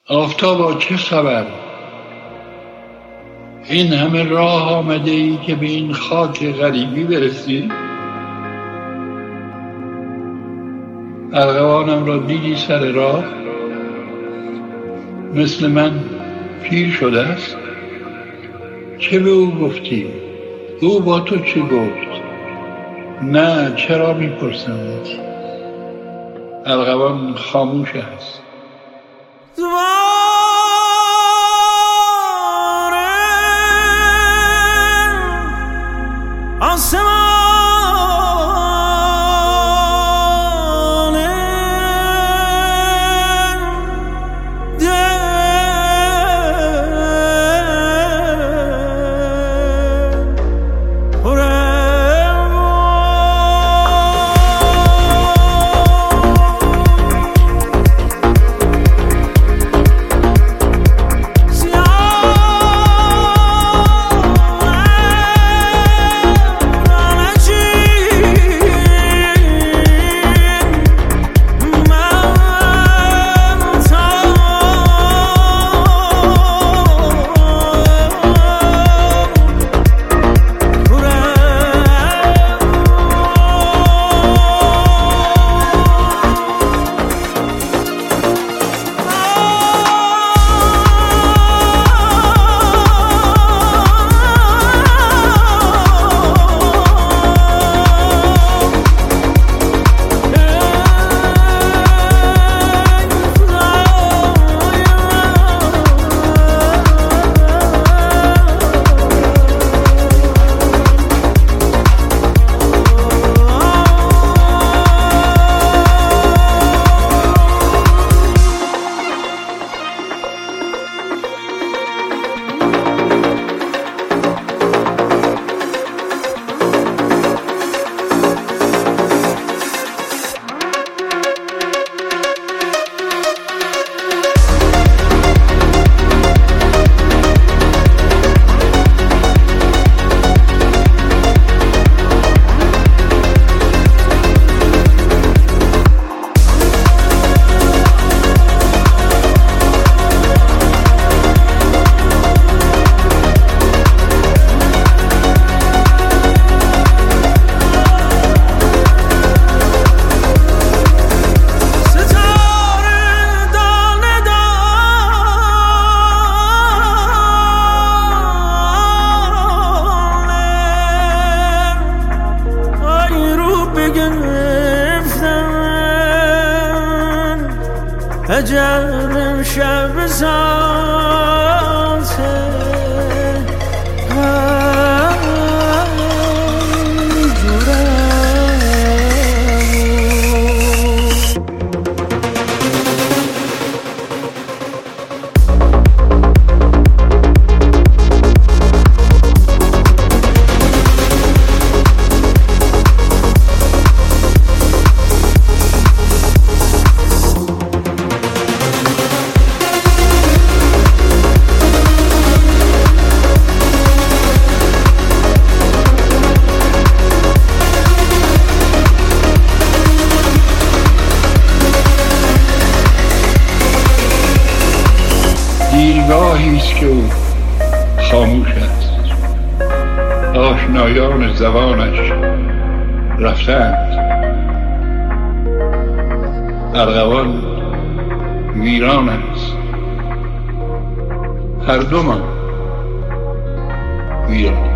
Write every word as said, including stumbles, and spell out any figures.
آفتابا چه خبر؟ این همه راه آمده ای که به این خاک غریبی برسی؟ ارغوانم را دیدی سر راه؟ مثل من پیر شده است؟ چه به او گفتی؟ او با تو چه گفت؟ نه، چرا میپرسمت؟ ارغوان خاموش است. عجب شب ساته دیرگاهیست که او خاموش است. آشنایان زبانش رفتند. ارغوان ویران است. هر دومان ویران.